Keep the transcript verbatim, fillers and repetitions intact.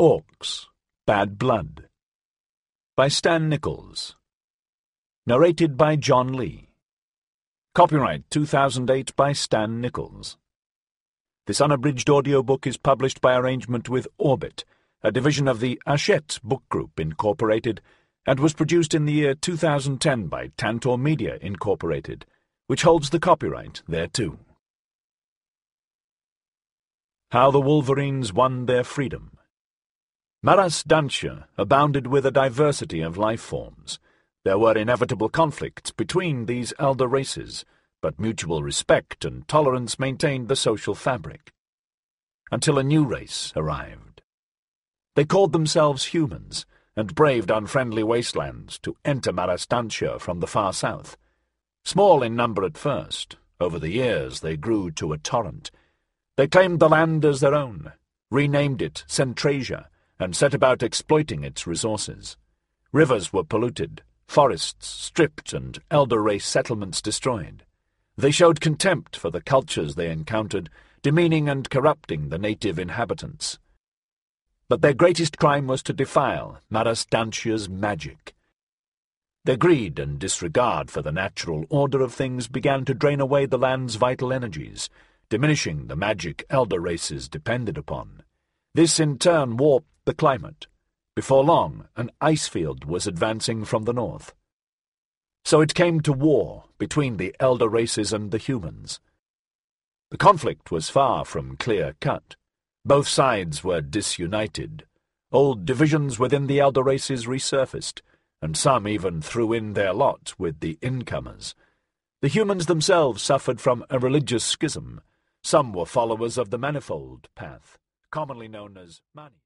Orcs, Bad Blood, by Stan Nichols. Narrated by John Lee. Copyright two thousand eight by Stan Nichols. This unabridged audiobook is published by arrangement with Orbit, a division of the Hachette Book Group, Incorporated, and was produced in the year two thousand ten by Tantor Media, Incorporated, which holds the copyright thereto. How the Wolverines Won Their Freedom. Maras Dansha abounded with a diversity of life forms. There were inevitable conflicts between these elder races, but mutual respect and tolerance maintained the social fabric. Until a new race arrived. They called themselves humans, and braved unfriendly wastelands to enter Maras Dansha from the far south. Small in number at first, over the years they grew to a torrent. They claimed the land as their own, renamed it Centrasia, and set about exploiting its resources. Rivers were polluted, forests stripped, and elder race settlements destroyed. They showed contempt for the cultures they encountered, demeaning and corrupting the native inhabitants. But their greatest crime was to defile Maras Dansha's magic. Their greed and disregard for the natural order of things began to drain away the land's vital energies, diminishing the magic elder races depended upon. This in turn warped the climate. Before long, an ice field was advancing from the north. So it came to war between the elder races and the humans. The conflict was far from clear-cut. Both sides were disunited. Old divisions within the elder races resurfaced, and some even threw in their lot with the incomers. The humans themselves suffered from a religious schism. Some were followers of the Manifold Path, commonly known as Mani.